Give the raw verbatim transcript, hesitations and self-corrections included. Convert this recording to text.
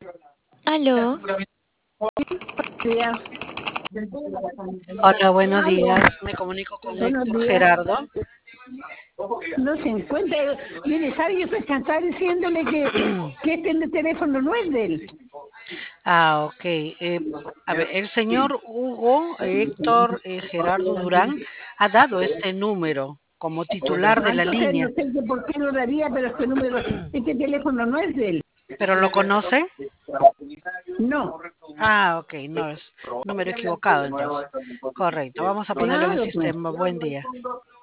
Aló, Días. Hola, buenos Aló, días. Me comunico con buenos Héctor días. Gerardo. No se encuentra. Mire, ¿sabe? Yo estoy cansada diciéndole que, que este teléfono no es de él. Ah, ok. Eh, a ver, el señor Hugo Héctor eh, Gerardo Durán ha dado este número como titular Ah, de la entonces no línea, sé que por qué lo daría, pero este número, este teléfono no es de él. pero ¿lo conoce? No, Ah, ok, no es número equivocado entonces. Correcto, vamos a ponerlo en el claro, pues. sistema. Buen día.